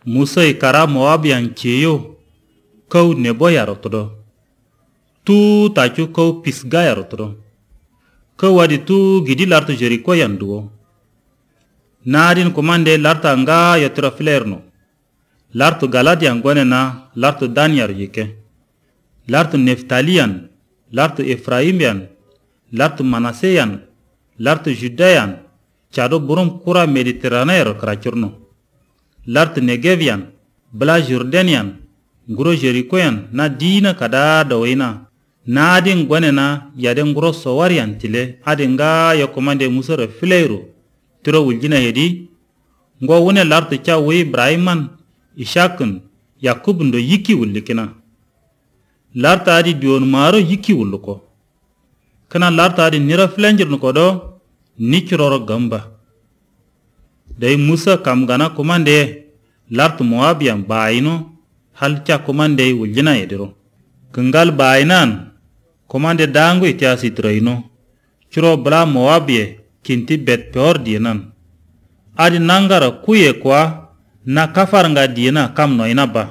Musa kara Moabian cheyo kau nebo yarotodo. Tu tachu kau Pisga yarotodo. Kau wadi tu gidi lartu Jericho yanduo. Nadin komande larta nga yotira filerno. Lartu Galadian gwenena lartu Danyar yike. Lartu Neftalian, lartu Efraimian, lartu Manaseyan, lartu Judean, chado burum kura Mediterraneero krachurno. Lartu Negevian, bla Jordanian, nguro Jerichoyan na dina kada dawina. Na adin gwenena yaden nguro sowarian tile adinga yokomande musore fileiro. Tiro wuljina hedi, ngo wune lartu cha wi Ibrahiman, Ishakun, Yakubun do yiki wulikina. Larta adi dion maro yiki wuluko. Kana larta adi nira flanjir nuko do nichiroro gamba. Dai Musa kam gana komande lartu Moabian baino halcha komande wuljina yediro. Kengal bainan komande dango itiasi traino. Chiro bla Moabie kinti bet peor dienan. Adi nangara kuye kwa na kafaranga diena kam noina ba.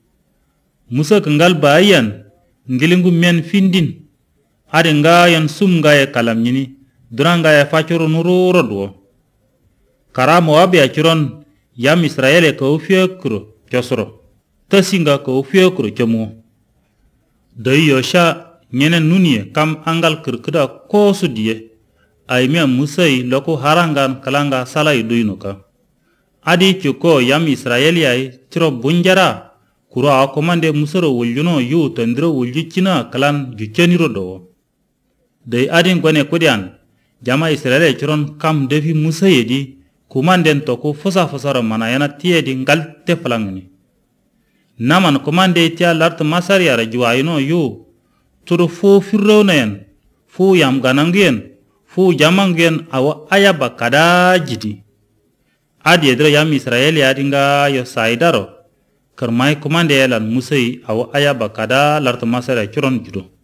Musa kengal bayan ngilingu men findin. Adi nga yan sum nga ya kalam nyini. Duranga ya fachoro nururo duo. Kara Moabia chiron yam Israele ka ufio kuro kyosoro. Tasinga ka ufio kuro chomo. Dai yosha nyene nunie kam angal kirkida kosu die. Aimia Musai loko harangan kalanga sala iduinuka. Adi chuko yam Israeli ay chiro bunjara kuro a komande musoro wuljuno yu tandiro wuljuchina kalan jucheniro do. Dai adin gwane kudian jama Israeli chiron kam defi Musai di kumanden toko fosa fosara manayana tiye di ngal te falangni. Naman komande tia lart masari ara juayino yu turo fu firronayen fu yam ganangien fu jamangien awa ayaba kada jidi. Adi edra yam Israeli adinga yo saidaro. Kermai komande yalan Musai awa ayaba kada larta masara churon judo.